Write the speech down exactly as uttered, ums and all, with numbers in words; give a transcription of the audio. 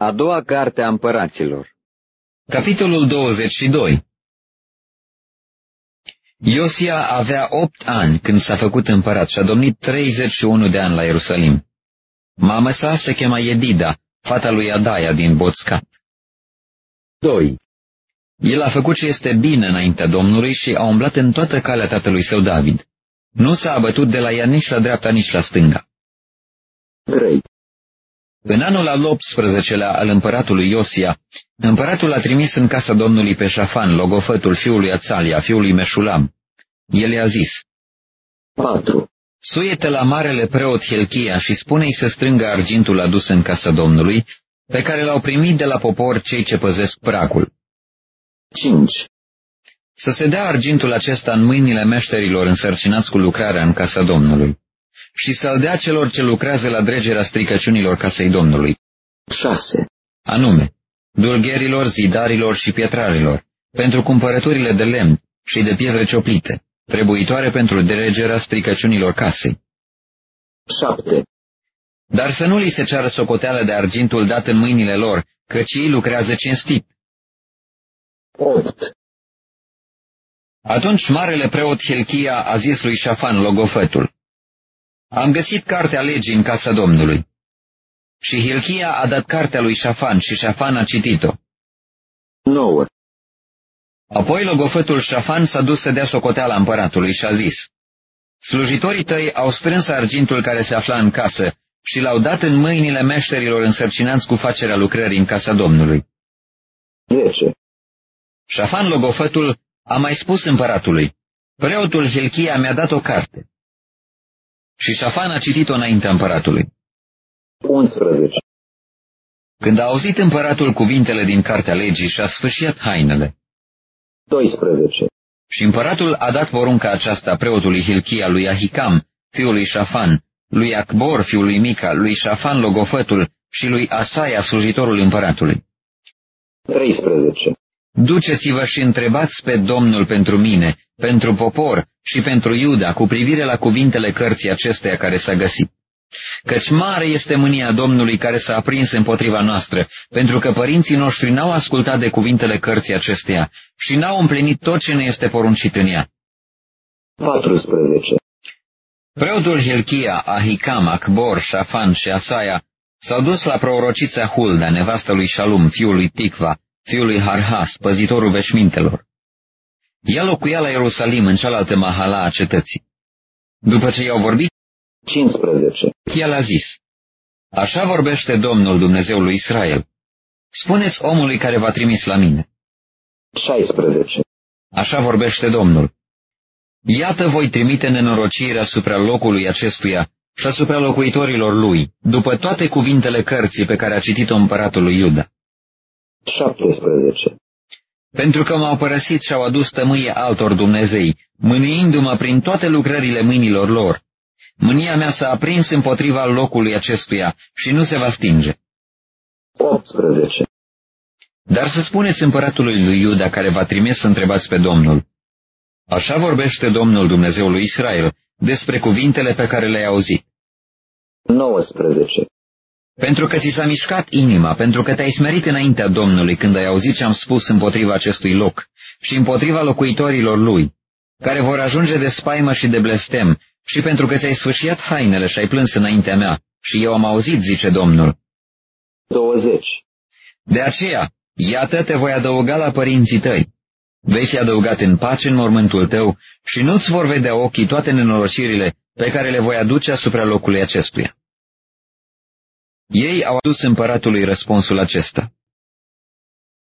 A doua carte a împăraților. Capitolul douăzeci și doi. Iosia avea opt ani când s-a făcut împărat și a domnit treizeci și unu de ani la Ierusalim. Mama sa se chema Edida, fata lui Adaia din Boțcat. doi. El a făcut ce este bine înaintea Domnului și a umblat în toată calea tatălui său David. Nu s-a abătut de la ea nici la dreapta, nici la stânga. trei. În anul al optsprezecelea al împăratului Iosia, împăratul a trimis în casa Domnului pe Șafan, logofătul fiului Atsalia, fiului Meșulam. El i-a zis: patru. Suie-te la marele preot Hilchia și spune-i să strângă argintul adus în casa Domnului, pe care l-au primit de la popor cei ce păzesc pragul. cinci. Să se dea argintul acesta în mâinile meșterilor însărcinați cu lucrarea în casa Domnului și să-l dea celor ce lucrează la dregerea stricăciunilor casei Domnului, șase. anume dulgherilor, zidarilor și pietrarilor, pentru cumpărăturile de lemn și de pietre cioplite, trebuitoare pentru dregerea stricăciunilor casei. șapte. Dar să nu li se ceară socoteală de argintul dat în mâinile lor, căci ei lucrează cinstit. opt. Atunci marele preot Hilchia a zis lui Șafan, logofătul: Am găsit cartea legii în casa Domnului. Și Hilchia a dat cartea lui Șafan și Șafan a citit-o. nouă. Apoi logofătul Șafan s-a dus să dea socoteala împăratului și a zis: Slujitorii tăi au strâns argintul care se afla în casă și l-au dat în mâinile meșterilor însărcinați cu facerea lucrării în casa Domnului. zece. Șafan logofătul a mai spus împăratului: Preotul Hilchia mi-a dat o carte. Și Șafan a citit-o înaintea împăratului. unsprezece. Când a auzit împăratul cuvintele din cartea legii, și-a sfâșiat hainele. doisprezece. Și împăratul a dat porunca aceasta preotului Hilchia, lui Ahicam, fiul lui Șafan, lui Acbor, fiul lui Mica, lui Șafan logofătul și lui Asaia, slujitorul împăratului. treisprezece. Duceți-vă și întrebați pe Domnul pentru mine, pentru popor și pentru Iuda cu privire la cuvintele cărții acesteia care s-a găsit. Căci mare este mânia Domnului care s-a aprins împotriva noastră, pentru că părinții noștri n-au ascultat de cuvintele cărții acesteia și n-au împlinit tot ce ne este poruncit în ea. paisprezece. Preotul Hilchia, Ahicam, Acbor, Șafan și Asaia s-au dus la prorocița Hulda, nevastă lui Șalum, fiul lui Ticva, fiul lui Harhas, păzitorul veșmintelor. Ea locuia la Ierusalim, în cealaltă mahala a cetății. După ce i-au vorbit, cincisprezece. el a zis: Așa vorbește Domnul Dumnezeul lui Israel. Spuneți omului care v-a trimis la mine. șaisprezece. Așa vorbește Domnul: Iată voi trimite nenorocire asupra locului acestuia și asupra locuitorilor lui, după toate cuvintele cărții pe care a citit-o împăratul lui Iuda. șaptesprezece. Pentru că m-au părăsit și au adus tămâie altor dumnezei, mâniindu-mă prin toate lucrările mâinilor lor. Mânia mea s-a aprins împotriva locului acestuia și nu se va stinge. optsprezece. Dar să spuneți împăratului lui Iuda care v-a trimis să întrebați pe Domnul: Așa vorbește Domnul Dumnezeul lui Israel despre cuvintele pe care le-ai auzit. nouăsprezece. Pentru că ți s-a mișcat inima, pentru că te-ai smerit înaintea Domnului când ai auzit ce am spus împotriva acestui loc și împotriva locuitorilor lui, care vor ajunge de spaimă și de blestem, și pentru că ți-ai sfâșiat hainele și ai plâns înaintea mea, și eu am auzit, zice Domnul. douăzeci. De aceea, iată, te voi adăuga la părinții tăi. Vei fi adăugat în pace în mormântul tău și nu-ți vor vedea ochii toate nenorocirile pe care le voi aduce asupra locului acestuia. Ei au adus împăratului răspunsul acesta: